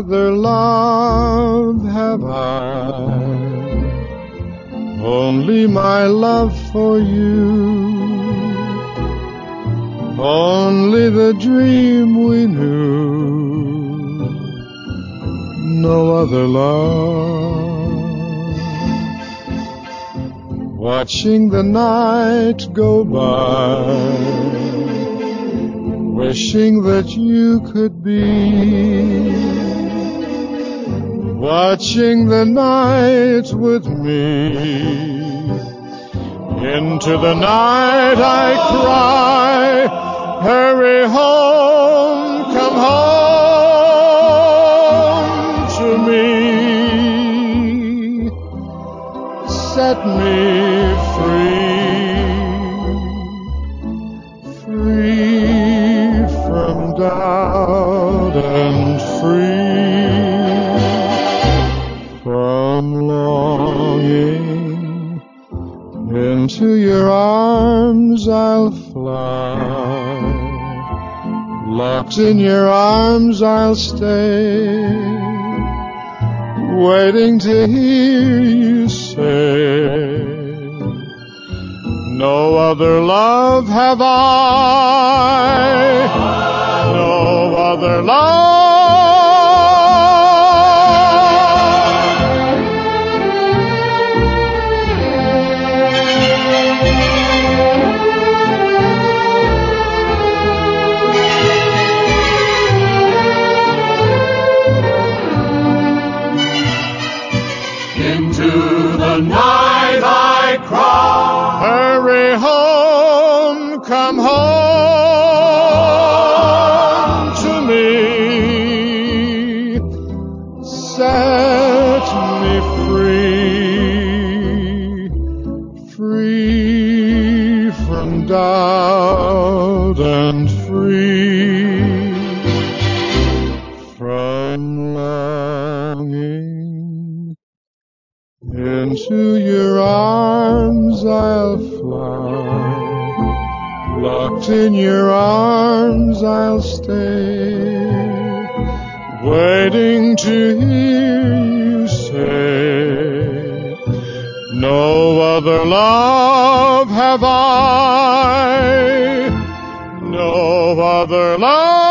other love have I, only my love for you, only the dream we knew, no other love. Watching the night go by, wishing that you could be, watching the night with me. Into the night I cry, hurry home, come home to me. Set me free from doubt and free from longing. Into your arms I'll fly, locked in your arms I'll stay, waiting to hear you say, no other love have I, no other love. Into the night I cry, hurry home, come home to me. Set me free from doubt and free from longing. Into your arms I'll fly, locked in your arms I'll stay, waiting to hear you say, no other love have I, no other love.